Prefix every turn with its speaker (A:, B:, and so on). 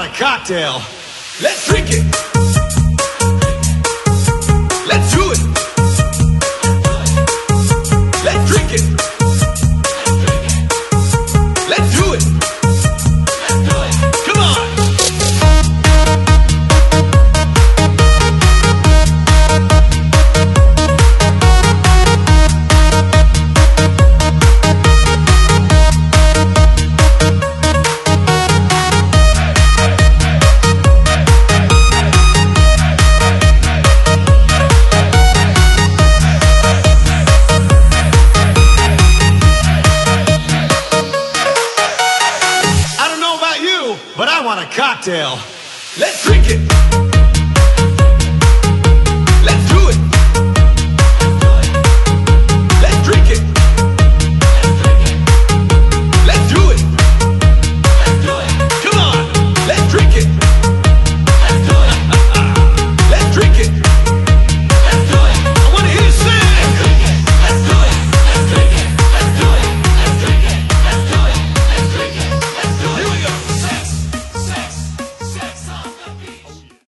A: a cocktail. Let's drink it. Let's do it. Let's drink it. Let's do it. Come on. But I want a cocktail. Let's drink it.